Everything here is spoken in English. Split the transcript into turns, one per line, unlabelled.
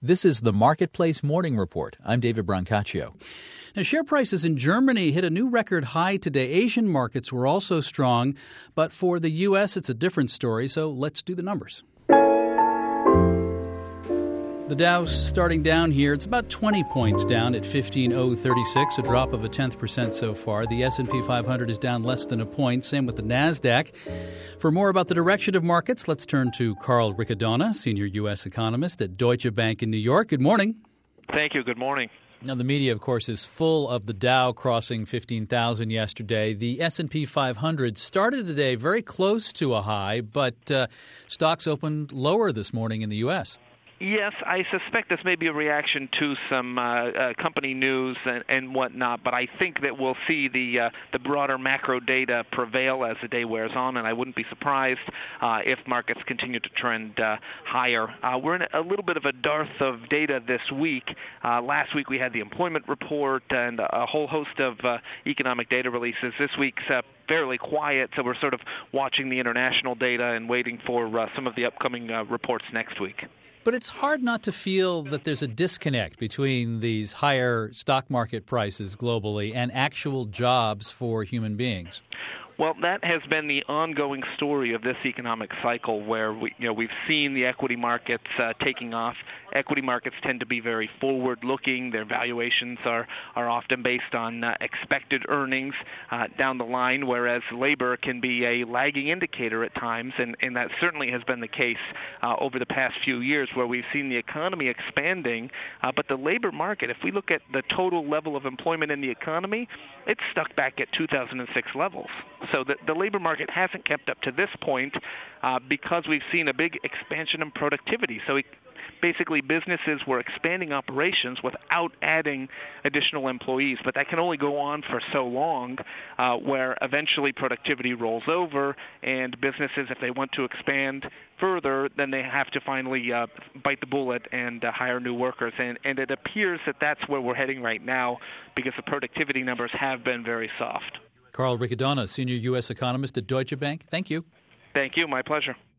This is the Marketplace Morning Report. I'm David Brancaccio. Now, share prices in Germany hit a new record high today. Asian markets were also strong, but for the U.S., it's a different story, so let's do the numbers. The Dow's starting down here. It's about 20 points down at 15,036, a drop of 0.1% so far. The S&P 500 is down less than a point. Same with the NASDAQ. For more about the direction of markets, let's turn to Carl Riccadonna, senior U.S. economist at Deutsche Bank in New York. Good morning.
Thank you. Good morning.
Now, the media, of course, is full of the Dow crossing 15,000 yesterday. The S&P 500 started the day very close to a high, but stocks opened lower this morning in the U.S.
Yes, I suspect this may be a reaction to some company news and whatnot, but I think that we'll see the broader macro data prevail as the day wears on, and I wouldn't be surprised if markets continue to trend higher. We're in a little bit of a dearth of data this week. Last week we had the employment report and a whole host of economic data releases. This week's fairly quiet, so we're sort of watching the international data and waiting for some of the upcoming reports next week.
But it's hard not to feel that there's a disconnect between these higher stock market prices globally and actual jobs for human beings.
Well, that has been the ongoing story of this economic cycle where we've seen the equity markets taking off. Equity markets tend to be very forward-looking. Their valuations are often based on expected earnings down the line, whereas labor can be a lagging indicator at times, and that certainly has been the case over the past few years where we've seen the economy expanding, but the labor market, if we look at the total level of employment in the economy, it's stuck back at 2006 levels. So the labor market hasn't kept up to this point because we've seen a big expansion in productivity. So basically businesses were expanding operations without adding additional employees, but that can only go on for so long where eventually productivity rolls over and businesses, if they want to expand further, then they have to finally bite the bullet and hire new workers. And it appears that that's where we're heading right now because the productivity numbers have been very soft.
Carl Riccadonna, senior U.S. economist at Deutsche Bank. Thank you.
Thank you. My pleasure.